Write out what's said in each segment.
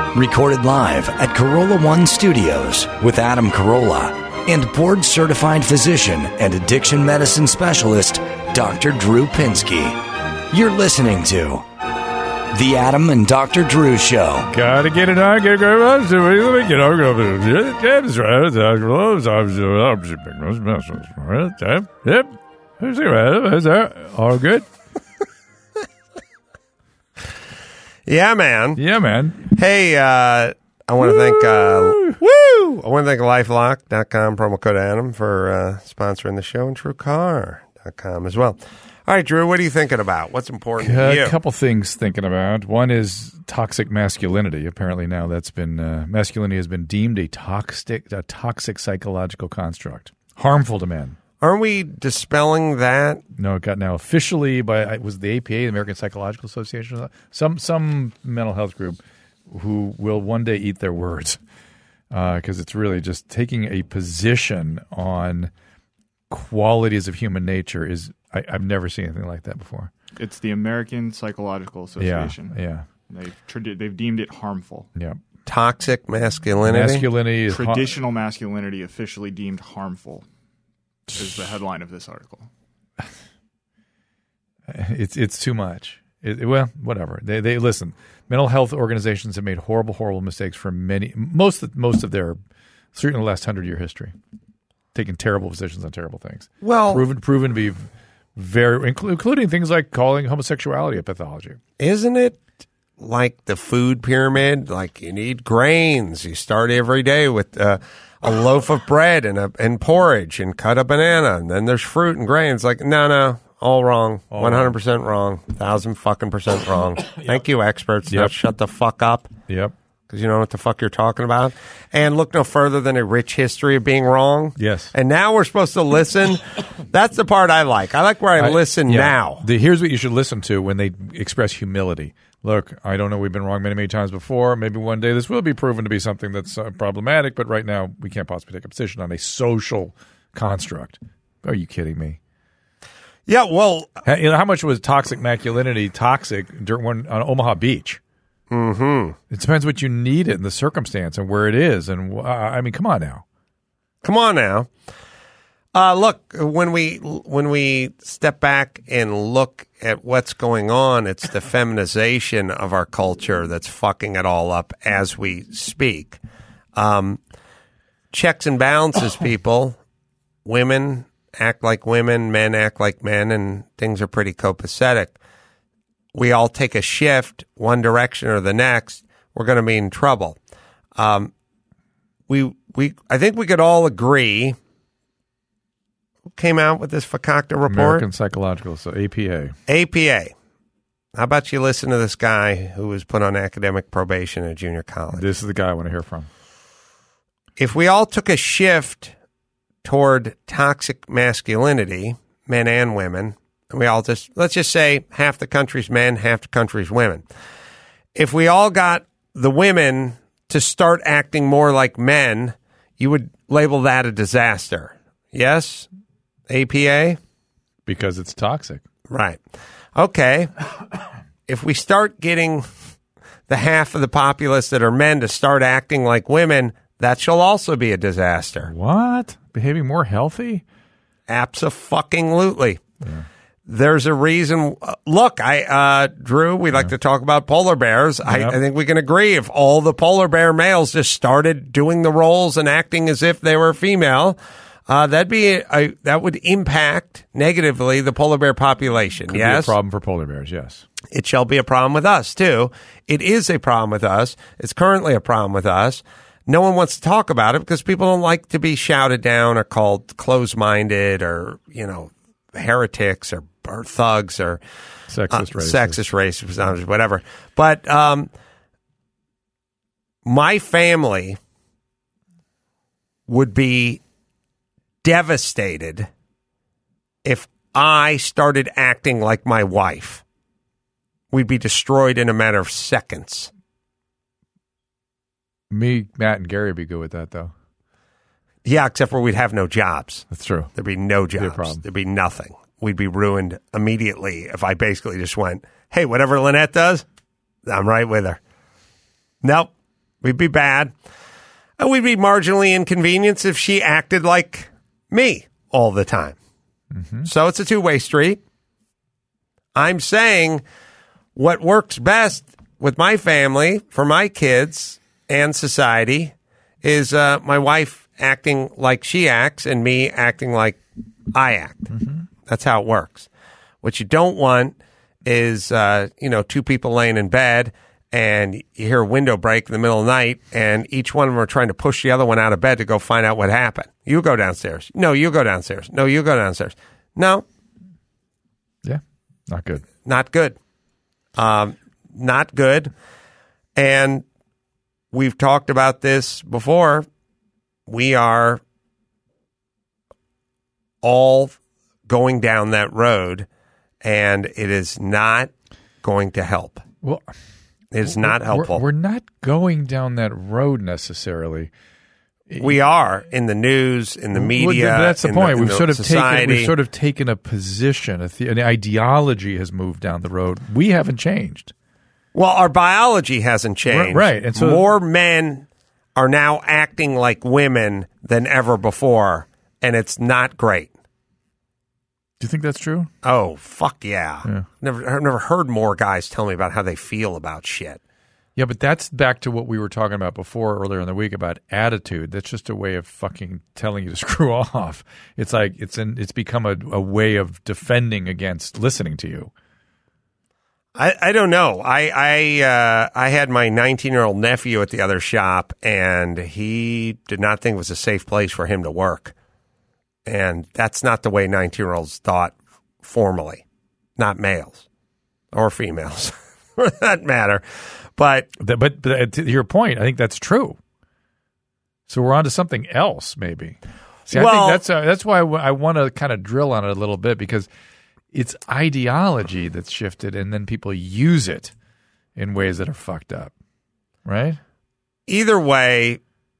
Recorded live at Corolla One Studios with Adam Carolla and board-certified physician and addiction medicine specialist, Dr. Drew Pinsky. You're listening to The Adam and Dr. Drew Show. Gotta get it on, get it on. Yep. All good? Yeah, man. Yeah, man. Hey, I want to thank I want to thank LifeLock.com, promo code Adam, for sponsoring the show, and TrueCar.com as well. All right, Drew, what are you thinking about? What's important to you? A couple things thinking about. One is toxic masculinity. Apparently now that's been masculinity has been deemed a toxic psychological construct, harmful to men. Aren't we dispelling that? No, it got now officially by it was the APA, the American Psychological Association, some mental health group who will one day eat their words because it's really just taking a position on qualities of human nature is. I've never seen anything like that before. It's the American Psychological Association. Yeah. They've deemed it harmful. Yeah. Toxic masculinity? Masculinity is traditional masculinity officially deemed harmful is the headline of this article. It's too much. Well, whatever. They listen. Mental health organizations have made horrible mistakes for most of their certainly in the last 100-year history, taking terrible positions on terrible things. Well, proven to be very, including things like calling homosexuality a pathology. Isn't it like the food pyramid? Like you need grains. You start every day with a loaf of bread and porridge and cut a banana, and then there's fruit and grains. Like no, all wrong, 100% wrong, 1,000% wrong. Thank you, experts. Now shut the fuck up. Yep. Because you don't know what the fuck you're talking about. And look no further than a rich history of being wrong. Yes. And now we're supposed to listen. That's the part I like. I like where I listen now. Here's what you should listen to when they express humility. Look, I don't know. We've been wrong many times before. Maybe one day this will be proven to be something that's problematic, but right now we can't possibly take a position on a social construct. Are you kidding me? Yeah, well. How much was toxic masculinity toxic on Omaha Beach? Mm-hmm. It depends what you need it and the circumstance and where it is. And I mean, come on now. Look, when we step back and look at what's going on, it's the feminization of our culture that's fucking it all up as we speak. Checks and balances, people. Women act like women, men act like men, and things are pretty copacetic. We all take a shift one direction or the next, we're going to be in trouble. I think we could all agree. Who came out with this Fakakta report? American Psychological, so APA. APA. How about you listen to this guy who was put on academic probation at junior college? This is the guy I want to hear from. If we all took a shift toward toxic masculinity, men and women, and we all let's just say half the country's men, half the country's women. If we all got the women to start acting more like men, you would label that a disaster. Yes? APA? Because it's toxic. Right. Okay. If we start getting the half of the populace that are men to start acting like women, that shall also be a disaster. What? Behaving more healthy? Abso-fucking-lutely. Yeah. There's a reason. Look, Drew, we like to talk about polar bears. Yep. I think we can agree if all the polar bear males just started doing the roles and acting as if they were female, that would impact negatively the polar bear population. Could yes, be a problem for polar bears. Yes, it shall be a problem with us too. It is a problem with us. It's currently a problem with us. No one wants to talk about it because people don't like to be shouted down or called closed-minded or heretics or thugs or sexist, racist, whatever. But my family would be devastated if I started acting like my wife. We'd be destroyed in a matter of seconds. Me, Matt, and Gary would be good with that, though. Yeah, except for we'd have no jobs. That's true. There'd be no jobs. Be a problem. There'd be nothing. We'd be ruined immediately if I basically just went, hey, whatever Lynette does, I'm right with her. Nope. We'd be bad. And we'd be marginally inconvenienced if she acted like me all the time. So it's a two-way street. I'm saying what works best with my family, for my kids and society, is my wife acting like she acts and me acting like I act. That's how it works. What you don't want is, two people laying in bed and you hear a window break in the middle of the night and each one of them are trying to push the other one out of bed to go find out what happened. You go downstairs. No, you go downstairs. No, you go downstairs. No. Yeah, not good. Not good. Not good. And we've talked about this before. We are all going down that road, and it is not going to help. Well, it's not helpful. We're not going down that road necessarily. We are in the news, in the media. Well, that's the point. We've sort of taken a position. An ideology has moved down the road. We haven't changed. Well, our biology hasn't changed. Right. And so more men are now acting like women than ever before, and it's not great. Do you think that's true? Oh, fuck yeah. I've never heard more guys tell me about how they feel about shit. Yeah, but that's back to what we were talking about before earlier in the week about attitude. That's just a way of fucking telling you to screw off. It's like it's become a way of defending against listening to you. I don't know. I had my 19-year-old nephew at the other shop, and he did not think it was a safe place for him to work. And that's not the way 19-year-olds thought formally, not males or females for that matter. But to your point, I think that's true. So we're on to something else, maybe. See, I think that's why I want to kind of drill on it a little bit, because it's ideology that's shifted, and then people use it in ways that are fucked up, right? Either way,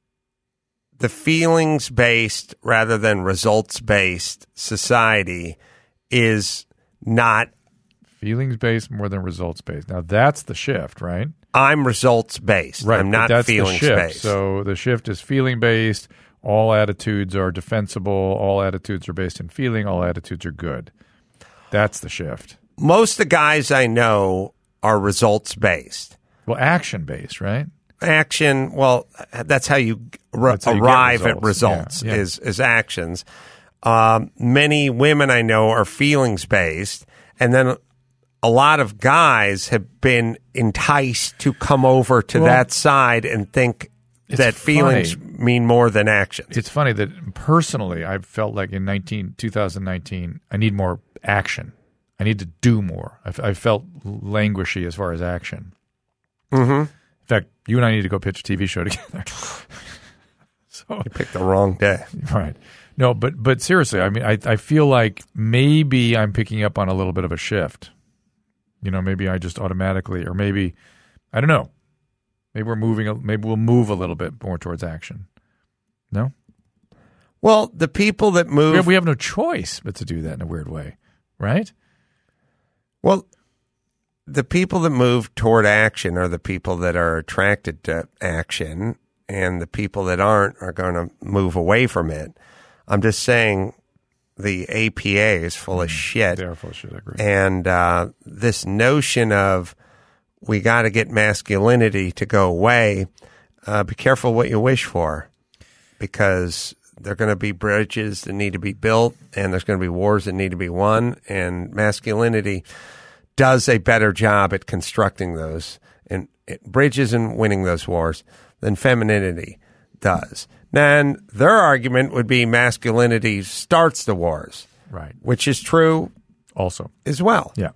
the feelings-based rather than results-based society is not feelings-based more than results-based. Now that's the shift, right? I'm results-based. Right, I'm not feelings-based. So the shift is feeling-based. All attitudes are defensible. All attitudes are based in feeling. All attitudes are good. That's the shift. Most of the guys I know are results-based. Well, action-based, right? Action, well, that's how you arrive at results, is actions. Many women I know are feelings-based, and then a lot of guys have been enticed to come over to that side and think that feelings mean more than actions. It's funny that personally I felt like in 2019 I need more action. I need to do more. I felt languishy as far as action. Mm-hmm. In fact, you and I need to go pitch a TV show together. So you picked the wrong day. Right. No, but seriously, I mean, I feel like maybe I'm picking up on a little bit of a shift. You know, maybe I just automatically, or maybe, I don't know. Maybe we'll move a little bit more towards action. No? Well, the people that move... We have no choice but to do that in a weird way, right? Well, the people that move toward action are the people that are attracted to action, and the people that aren't are going to move away from it. I'm just saying the APA is full of shit. They're full of shit, I agree. And this notion of we got to get masculinity to go away, be careful what you wish for, because there are going to be bridges that need to be built, and there's going to be wars that need to be won, and masculinity does a better job at constructing those and bridges and winning those wars than femininity does. Then their argument would be masculinity starts the wars, right? Which is true, also as well. Yeah.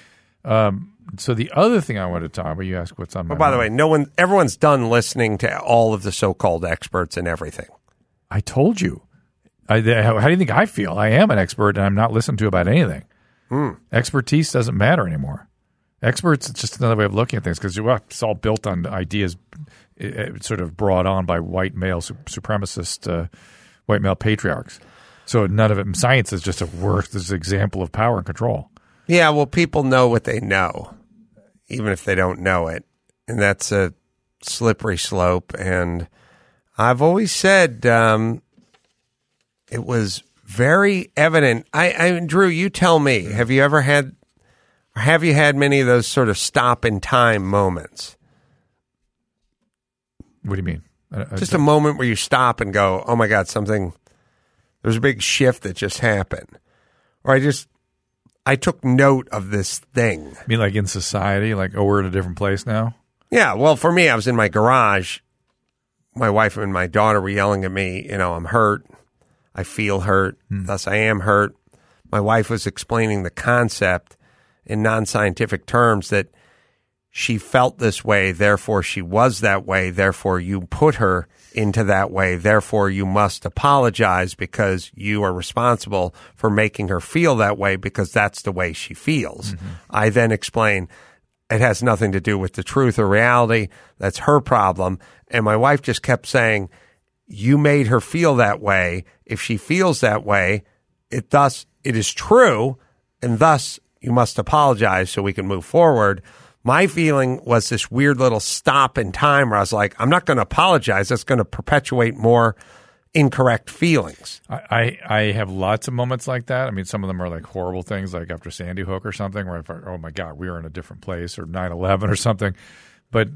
So the other thing I wanted to talk about, you asked what's on my mind. By the way, everyone's done listening to all of the so-called experts and everything. I told you. How do you think I feel? I am an expert, and I'm not listened to about anything. Expertise doesn't matter anymore. Experts, it's just another way of looking at things, because it's all built on ideas sort of brought on by white male supremacist, white male patriarchs. So none of it. Science is just a worthless example of power and control. Yeah, well, people know what they know, even if they don't know it, and that's a slippery slope. And I've always said it was very evident. Drew, you tell me, have you had many of those sort of stop in time moments? What do you mean? Just a moment where you stop and go, oh my God, there's a big shift that just happened. Or I took note of this thing. You mean like in society? Like, oh, we're in a different place now? Yeah, well, for me, I was in my garage. My wife and my daughter were yelling at me, I'm hurt. I feel hurt. Thus, I am hurt. My wife was explaining the concept in non-scientific terms that she felt this way, therefore she was that way, therefore you put her into that way, therefore you must apologize because you are responsible for making her feel that way because that's the way she feels. Mm-hmm. I then explain it has nothing to do with the truth or reality. That's her problem. And my wife just kept saying, you made her feel that way. If she feels that way, it is true, and thus you must apologize so we can move forward. My feeling was this weird little stop in time where I was like, I'm not going to apologize. That's going to perpetuate more incorrect feelings. I have lots of moments like that. I mean, some of them are like horrible things, like after Sandy Hook or something, where I thought, oh my God, we are in a different place, or 9/11 or something. But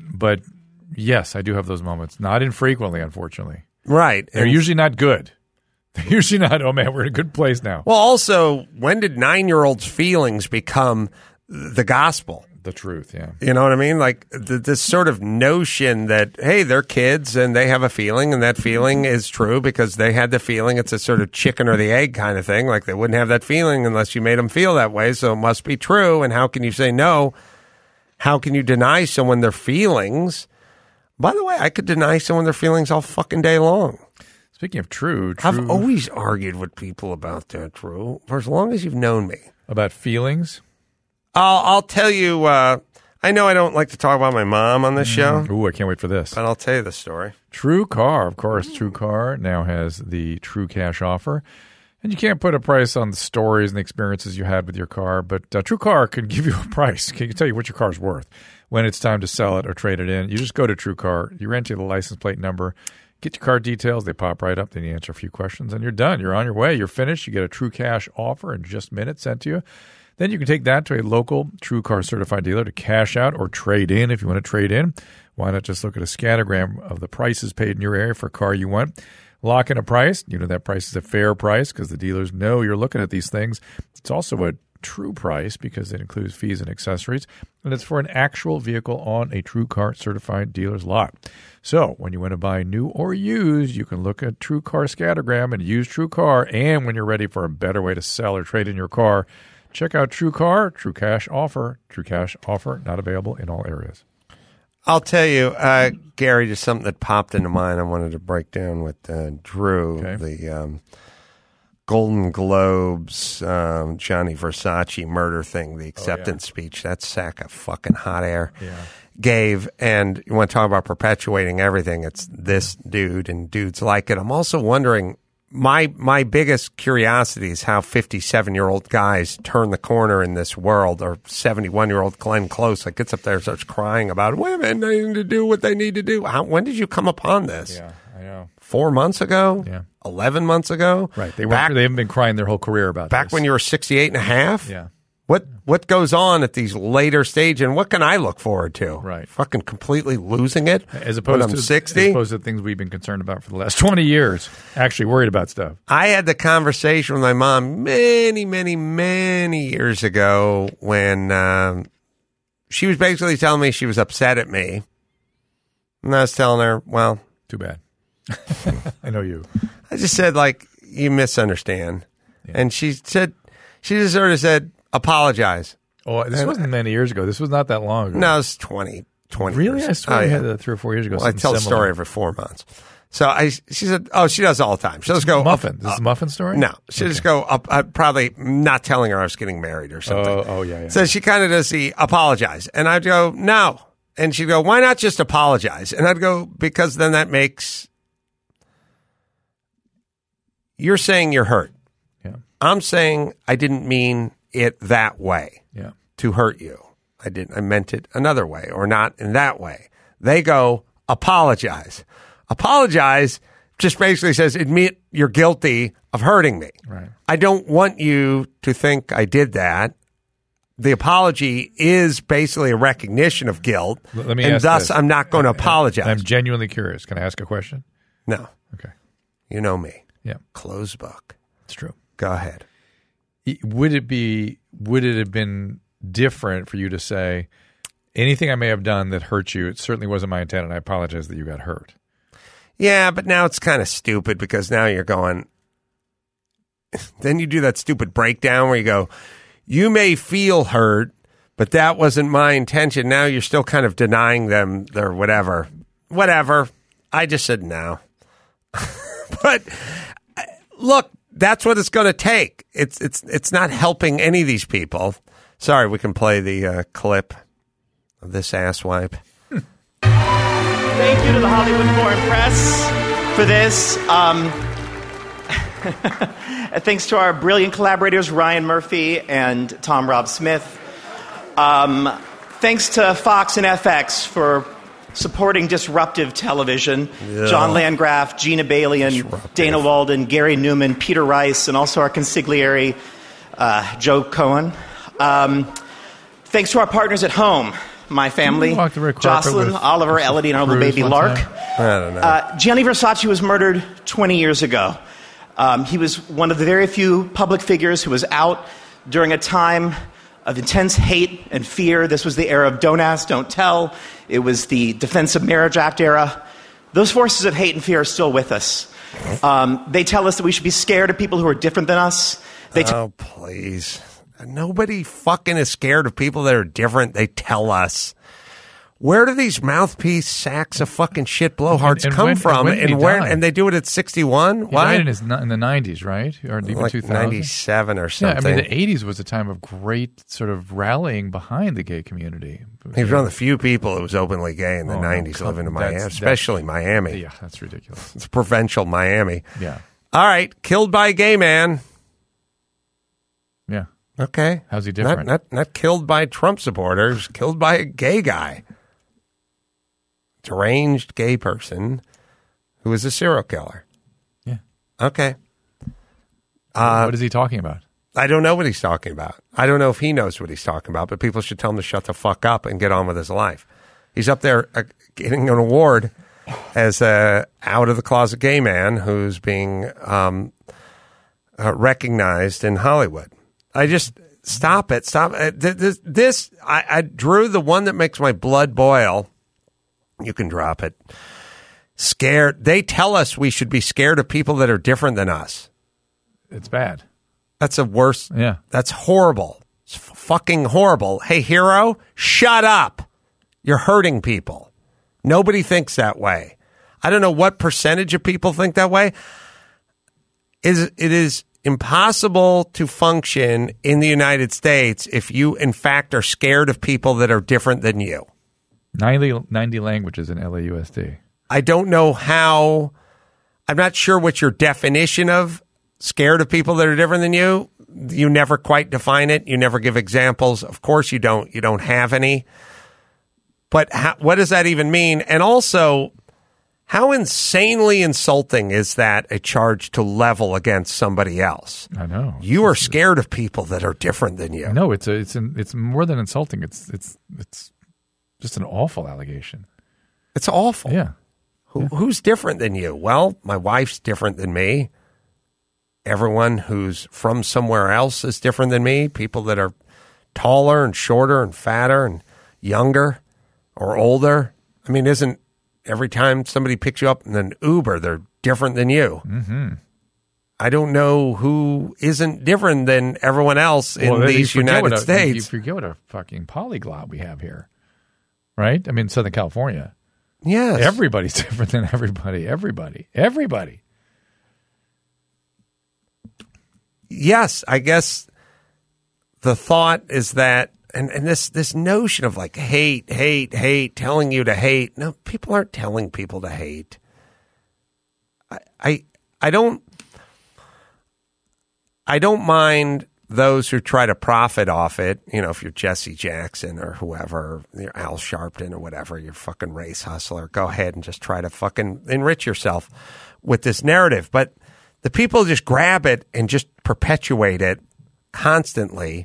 yes, I do have those moments. Not infrequently, unfortunately. Right. They're usually not good. They're usually not, oh man, we're in a good place now. Well, also, when did 9-year-olds' feelings become the gospel? The truth, yeah. You know what I mean? Like this sort of notion that, hey, they're kids and they have a feeling, and that feeling is true because they had the feeling. It's a sort of chicken or the egg kind of thing. Like they wouldn't have that feeling unless you made them feel that way, so it must be true. And how can you say no? How can you deny someone their feelings? By the way, I could deny someone their feelings all fucking day long. Speaking of true. I've always argued with people about that, Drew, for as long as you've known me. About feelings? I'll tell you, I know I don't like to talk about my mom on this show. Ooh, I can't wait for this. But I'll tell you the story. True Car, of course. True Car now has the True Cash offer. And you can't put a price on the stories and the experiences you had with your car, but True Car can give you a price. Can tell you what your car's worth when it's time to sell it or trade it in. You just go to True Car, you enter the license plate number, get your car details, they pop right up, then you answer a few questions, and you're done. You're on your way. You're finished. You get a True Cash offer in just minutes sent to you. Then you can take that to a local True Car certified dealer to cash out or trade in if you want to trade in. Why not just look at a scanogram of the prices paid in your area for a car you want? Lock in a price. You know that price is a fair price because the dealers know you're looking at these things. It's also a true price because it includes fees and accessories, and it's for an actual vehicle on a True Car certified dealer's lot. So when you want to buy new or used, you can look at True Car scanogram and use True Car. And when you're ready for a better way to sell or trade in your car, check out True Car, True Cash offer. True Cash offer, not available in all areas. I'll tell you, Gary, just something that popped into mind I wanted to break down with Drew. Okay. The Golden Globes, Gianni Versace murder thing, the acceptance speech, that sack of fucking hot air gave. And you want to talk about perpetuating everything, it's this dude and dudes like it. I'm also wondering, my biggest curiosity is how 57-year-old guys turn the corner in this world, or 71-year-old Glenn Close like gets up there and starts crying about women needing to do what they need to do. When did you come upon this? Yeah, I know. 4 months ago? Yeah. 11 months ago? Right. They haven't been crying their whole career about back this. when you were 68 and a half? Yeah. What goes on at these later stages, and what can I look forward to? Right. Fucking completely losing it as opposed when I'm to 60? As opposed to things we've been concerned about for the last 20 years. Actually worried about stuff. I had the conversation with my mom many, many, many years ago when she was basically telling me she was upset at me. And I was telling her, well... Too bad. I know you. I just said, like, you misunderstand. Yeah. And she just sort of said, apologize. Oh, this wasn't many years ago. This was not that long ago. No, it was 20 really? years. I swear you had that 3 or 4 years ago. Well, I tell the story every 4 months. So she said, oh, she does all the time. She'll just go... Muffin. This is a Muffin story? No. She'll just go up, probably not telling her I was getting married or something. Oh, yeah. So she kind of does the apologize. And I'd go, no. And she'd go, why not just apologize? And I'd go, because then that makes... You're saying you're hurt. Yeah. I'm saying I didn't mean it that way. Yeah. To hurt you. I meant it another way, or not in that way. They go, apologize. Apologize just basically says admit you're guilty of hurting me. Right. I don't want you to think I did that. The apology is basically a recognition of guilt, Let me and ask thus this. I'm not going to apologize. I'm genuinely curious. Can I ask a question? No, Okay. you know me. Yeah, Closed book. it's true. Go ahead. Would it have been different for you to say anything I may have done that hurt you? It certainly wasn't my intent, and I apologize that you got hurt. Yeah, but now it's kind of stupid because now you're going. Then you do that stupid breakdown where you go, you may feel hurt, but that wasn't my intention. Now you're still kind of denying them their whatever. Whatever. I just said no. But look, that's what it's going to take. It's not helping any of these people. Sorry, we can play the clip of this asswipe. Thank you to the Hollywood Foreign Press for this. Thanks to our brilliant collaborators, Ryan Murphy and Tom Rob Smith. Thanks to Fox and FX for supporting disruptive television. Yeah. John Landgraf, Gina Balian, Dana Walden, Gary Newman, Peter Rice, and also our consigliere, Joe Cohen. Thanks to our partners at home, my family, walk the red carpet Jocelyn, with Oliver, Elodie, and our little Cruz baby one Lark. time? I don't know. Gianni Versace was murdered 20 years ago. He was one of the very few public figures who was out during a time of intense hate and fear. This was the era of Don't Ask, Don't Tell. It was the Defense of Marriage Act era. Those forces of hate and fear are still with us. They tell us that we should be scared of people who are different than us. Oh, please. Nobody fucking is scared of people that are different. They tell us. Where do these mouthpiece sacks of fucking shit blowhards And come when- from? and when did he die? And they do it at 61? He died in the 90s, right? Or even Like 2000? 97 or Yeah, something. I mean, the 80s was a time of great sort of rallying behind the gay community. He was one of the few people who was openly gay in the Oh, no, 90s come- living in Miami, that's- especially Miami. Yeah, that's ridiculous. It's provincial Miami. Yeah. All right, killed by a gay man. Yeah. Okay. How's he different? Not killed by Trump supporters, killed by a gay guy. Deranged gay person who is a serial killer. Yeah. Okay. What is he talking about? I don't know what he's talking about. I don't know if he knows what he's talking about, but people should tell him to shut the fuck up and get on with his life. He's up there getting an award as a out-of-the-closet gay man who's being recognized in Hollywood. I just... Stop it. Stop it. I drew the one that makes my blood boil. You can drop it. Scared. They tell us we should be scared of people that are different than us. It's bad. That's the worst. Yeah. That's horrible. It's fucking horrible. Hey, hero, shut up. You're hurting people. Nobody thinks that way. I don't know what percentage of people think that way. It is impossible to function in the United States if you, in fact, are scared of people that are different than you. 90 languages in LAUSD. I don't know how. I'm not sure what your definition of scared of people that are different than you. You never quite define it. You never give examples. Of course you don't. You don't have any. But what does that even mean? And also, how insanely insulting is that a charge to level against somebody else? I know. You are scared of people that are different than you. No, it's more than insulting. It's just an awful allegation. It's awful. Yeah. Who's different than you? Well, my wife's different than me. Everyone who's from somewhere else is different than me. People that are taller and shorter and fatter and younger or older. I mean, isn't every time somebody picks you up in an Uber, they're different than you? Mm-hmm. I don't know who isn't different than everyone else in these United States. You forget what a fucking polyglot we have here, right? I mean, Southern California. Yes. Everybody's different than everybody. Everybody. Yes, I guess the thought is that, and this notion of like hate, telling you to hate. No, people aren't telling people to hate. I don't mind those who try to profit off it, if you're Jesse Jackson or whoever, you're Al Sharpton or whatever, you're fucking race hustler, go ahead and just try to fucking enrich yourself with this narrative. But the people just grab it and just perpetuate it constantly.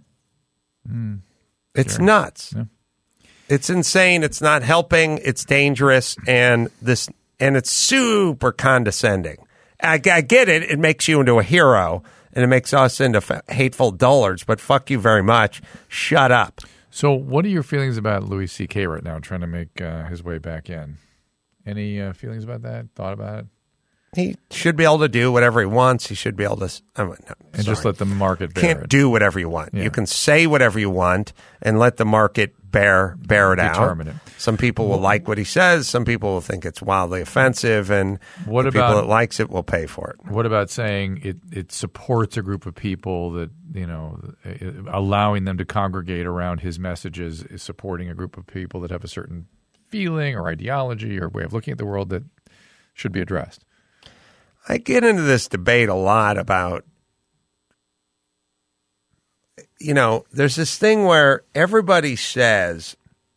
It's nuts. Yeah. It's insane. It's not helping. It's dangerous. And it's super condescending. I get it. It makes you into a hero. And it makes us into hateful dullards, but fuck you very much. Shut up. So what are your feelings about Louis C.K. right now trying to make his way back in? Any feelings about that? Thought about it? He should be able to do whatever he wants. He should be able to... just let the market bear it. You can't do whatever you want. Yeah. You can say whatever you want and let the market bear it out. Determine it. Some people will like what he says. Some people will think it's wildly offensive, and what the about, people that likes it will pay for it. What about saying it supports a group of people that, allowing them to congregate around his messages is supporting a group of people that have a certain feeling or ideology or way of looking at the world that should be addressed? I get into this debate a lot about, there's this thing where everybody says,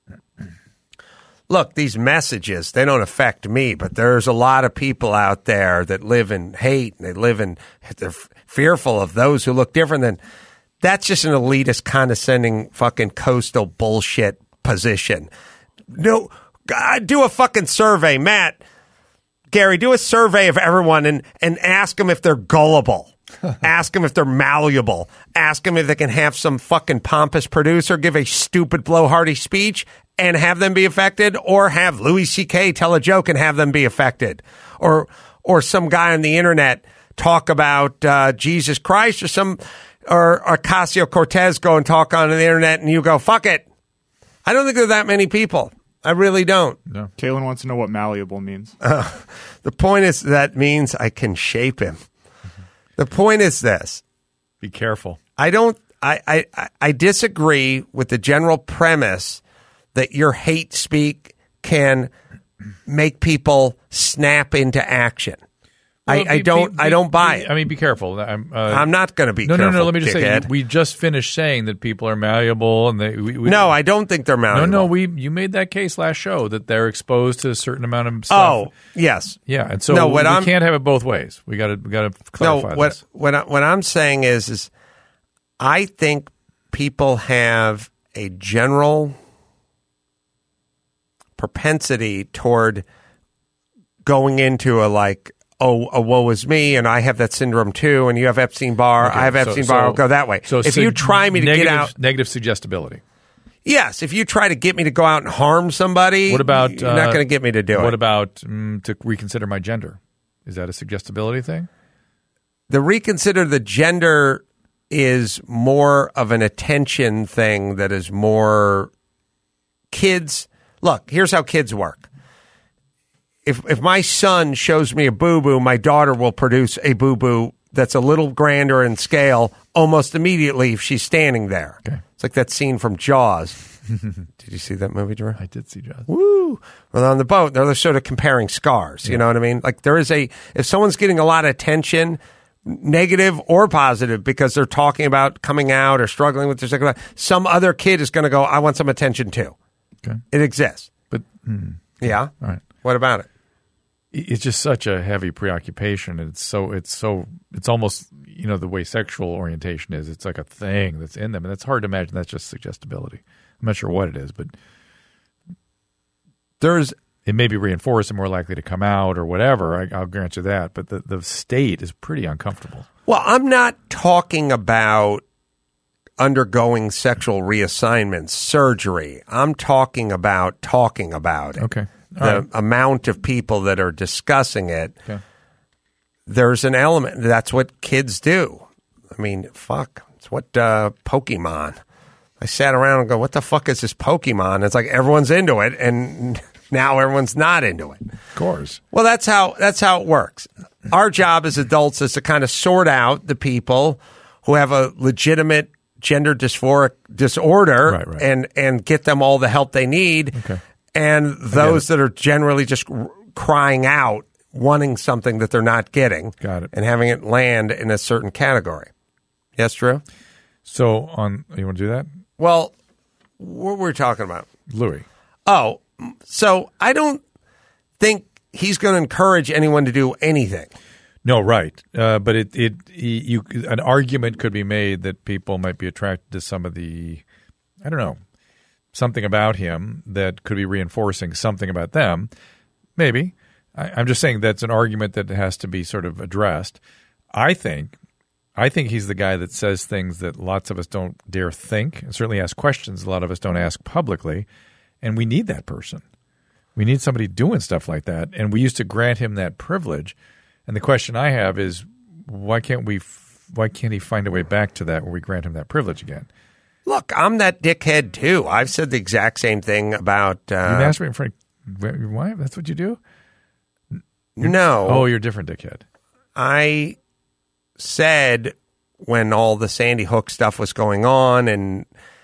look, these messages, they don't affect me, but there's a lot of people out there that live in hate and they're fearful of those who look different than. That's just an elitist, condescending, fucking coastal bullshit position. No, do a fucking survey, Matt. Gary, do a survey of everyone and ask them if they're gullible. Ask them if they're malleable. Ask them if they can have some fucking pompous producer give a stupid blowhardy speech and have them be affected, or have Louis C.K. tell a joke and have them be affected. Or some guy on the internet talk about Jesus Christ, or Ocasio-Cortez go and talk on the internet and you go, fuck it. I don't think there are that many people. I really don't. No. Kaylin wants to know what malleable means. The point is that means I can shape him. The point is this. Be careful. I disagree with the general premise that your hate speak can make people snap into action. Well, I don't buy it. I mean, be careful. I'm not going to be careful. No. Let me just dickhead. say, we just finished saying that people are malleable, and no, I don't think they're malleable. No. You made that case last show that they're exposed to a certain amount of stuff. Oh, yes, yeah, and so we can't have it both ways. We got to clarify this. What I'm saying is I think people have a general propensity toward going into a woe is me, and I have that syndrome too, and you have Epstein-Barr, okay, I have Epstein-Barr, I'll go that way. So if you try me to get out... Negative suggestibility. Yes, if you try to get me to go out and harm somebody, what about, you're not going to get me to do it. What about to reconsider my gender? Is that a suggestibility thing? The reconsider the gender is more of an attention thing that is more kids. Look, here's how kids work. If my son shows me a boo-boo, my daughter will produce a boo-boo that's a little grander in scale almost immediately if she's standing there. Okay. It's like that scene from Jaws. Did you see that movie, Drew? I did see Jaws. Woo! Well, on the boat, they're sort of comparing scars. You know what I mean? Like if someone's getting a lot of attention, negative or positive, because they're talking about coming out or struggling with this, some other kid is going to go, I want some attention too. Okay. It exists. But yeah. All right. What about it? It's just such a heavy preoccupation. It's almost, the way sexual orientation is. It's like a thing that's in them, and it's hard to imagine that's just suggestibility. I'm not sure what it is, but it may be reinforced and more likely to come out or whatever. I'll grant you that, but the state is pretty uncomfortable. Well, I'm not talking about undergoing sexual reassignment surgery. I'm talking about it. Okay. The amount of people that are discussing it, okay. There's an element. That's what kids do. I mean, fuck. It's what Pokemon. I sat around and go, what the fuck is this Pokemon? It's like everyone's into it, and now everyone's not into it. Of course. Well, that's how it works. Our job as adults is to kind of sort out the people who have a legitimate gender dysphoric disorder right. and get them all the help they need. Okay. And those that are generally just crying out, wanting something that they're not getting. Got it. And having it land in a certain category. Yes, Drew? So you want to do that? Well, what were we talking about? Louis. Oh, so I don't think he's going to encourage anyone to do anything. No, right. But an argument could be made that people might be attracted to some of the, I don't know, something about him that could be reinforcing something about them. Maybe. I'm just saying that's an argument that has to be sort of addressed. I think he's the guy that says things that lots of us don't dare think, and certainly ask questions a lot of us don't ask publicly, and we need that person. We need somebody doing stuff like that, and we used to grant him that privilege. And the question I have is, why can't he find a way back to that where we grant him that privilege again? Look, I'm that dickhead too. I've said the exact same thing about. You masturbate in front of your wife? That's what you do? No. Oh, you're a different dickhead. I said when all the Sandy Hook stuff was going on and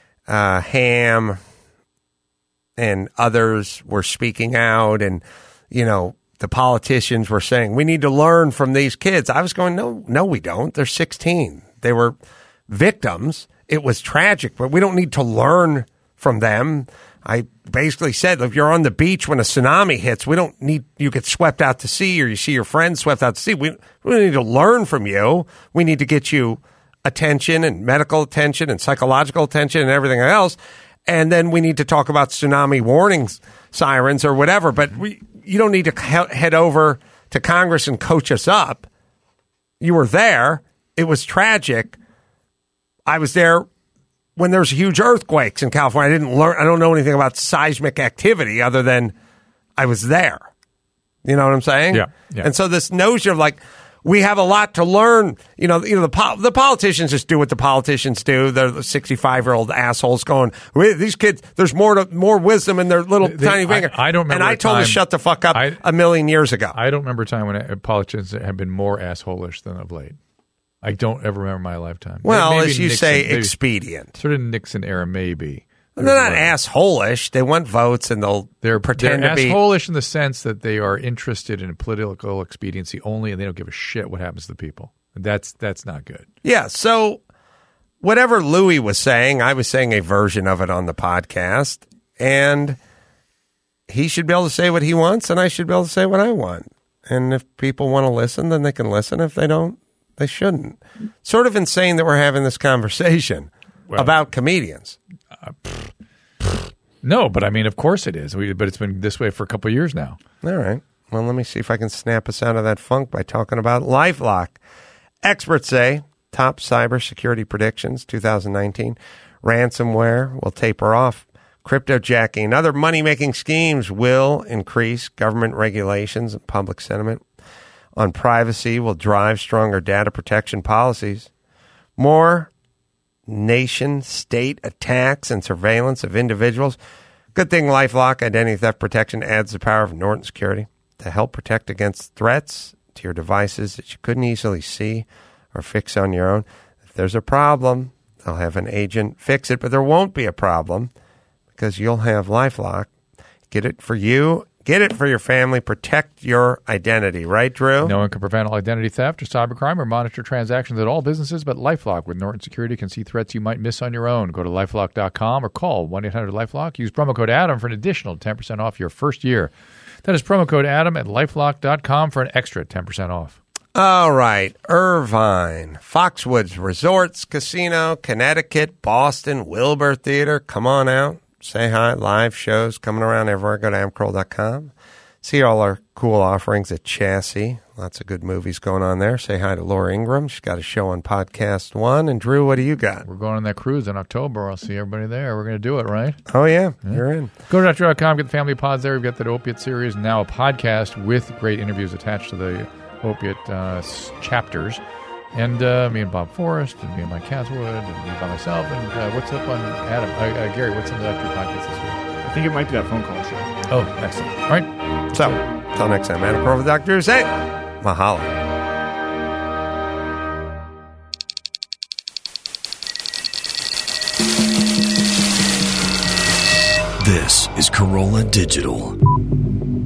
Ham and others were speaking out and, the politicians were saying, we need to learn from these kids. I was going, no, we don't. They're 16. They were victims. It was tragic, but we don't need to learn from them. I basically said, if you're on the beach when a tsunami hits, we don't need you get swept out to sea or you see your friends swept out to sea. We don't need to learn from you. We need to get you attention and medical attention and psychological attention and everything else. And then we need to talk about tsunami warning sirens or whatever. But you don't need to head over to Congress and coach us up. You were there. It was tragic. I was there when there's huge earthquakes in California. I don't know anything about seismic activity other than I was there. You know what I'm saying? Yeah. And so this notion of we have a lot to learn. The politicians just do what the politicians do. They're the 65-year-old assholes going, these kids, there's more wisdom in their little tiny finger. I don't remember. And I told them to shut the fuck up a million years ago. I don't remember a time when politicians have been more assholish than of late. I don't ever remember my lifetime. Well, maybe as you Nixon, say, maybe, expedient. Sort of Nixon era, maybe. They're not assholish. They want votes, and they're pretend to be assholish in the sense that they are interested in political expediency only, and they don't give a shit what happens to the people. That's not good. Yeah. So whatever Louis was saying, I was saying a version of it on the podcast, and he should be able to say what he wants, and I should be able to say what I want. And if people want to listen, then they can listen. If they don't, they shouldn't. Sort of insane that we're having this conversation about comedians. No, but I mean, of course it is. But it's been this way for a couple of years now. All right. Well, let me see if I can snap us out of that funk by talking about LifeLock. Experts say top cybersecurity predictions 2019. Ransomware will taper off. Cryptojacking and other money-making schemes will increase. Government regulations and public sentiment on privacy will drive stronger data protection policies. More nation-state attacks and surveillance of individuals. Good thing LifeLock Identity Theft Protection adds the power of Norton Security to help protect against threats to your devices that you couldn't easily see or fix on your own. If there's a problem, they'll have an agent fix it, but there won't be a problem because you'll have LifeLock. Get it for you. Get it for your family. Protect your identity. Right, Drew? No one can prevent identity theft or cybercrime or monitor transactions at all businesses, but LifeLock with Norton Security can see threats you might miss on your own. Go to LifeLock.com or call 1-800-LifeLock. Use promo code ADAM for an additional 10% off your first year. That is promo code ADAM at LifeLock.com for an extra 10% off. All right. Irvine, Foxwoods Resorts, Casino, Connecticut, Boston, Wilbur Theater. Come on out. Say hi. Live shows coming around everywhere. Go to adamcarolla.com. See all our cool offerings at Chassis. Lots of good movies going on there. Say hi to Laura Ingram. She's got a show on Podcast One. And Drew, what do you got? We're going on that cruise in October. I'll see everybody there. We're going to do it, right? Oh, yeah. You're in. Go to Dr.com. Get the family pods there. We've got that opiate series. Now a podcast with great interviews attached to the opiate chapters. And me and Bob Forrest, and me and Mike Caswood, and me by myself. And what's up on Adam? Gary, what's on the Dr. podcast this week? I think it might be that phone call show. Oh, excellent. All right. So, until next time, Adam Carolla, Dr. Say, mahalo. This is Carolla Digital.